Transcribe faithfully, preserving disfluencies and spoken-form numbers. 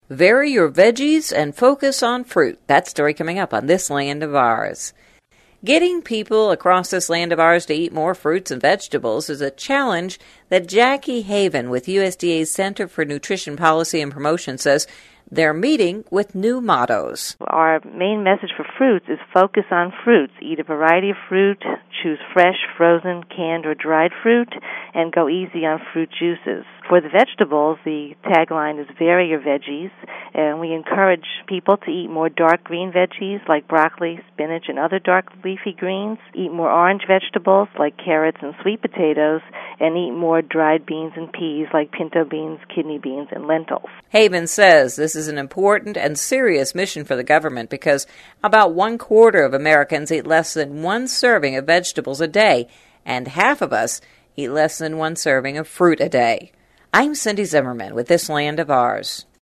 Vary your veggies and focus on fruit. That story coming up on This Land of Ours. Getting people across this land of ours to eat more fruits and vegetables is a challenge that Jackie Haven with U S D A's Center for Nutrition Policy and Promotion says they're meeting with new mottos. Our main message for fruits is focus on fruits. Eat a variety of fruit, choose fresh, frozen, canned, or dried fruit, and go easy on fruit juices. For the vegetables, the tagline is vary your veggies, and we encourage people to eat more dark green veggies like broccoli, spinach, and other dark leafy greens, eat more orange vegetables like carrots and sweet potatoes, and eat more dried beans and peas like pinto beans, kidney beans, and lentils. Haven says this is an important and serious mission for the government because about one quarter of Americans eat less than one serving of vegetables a day, and half of us eat less than one serving of fruit a day. I'm Cindy Zimmerman with This Land of Ours.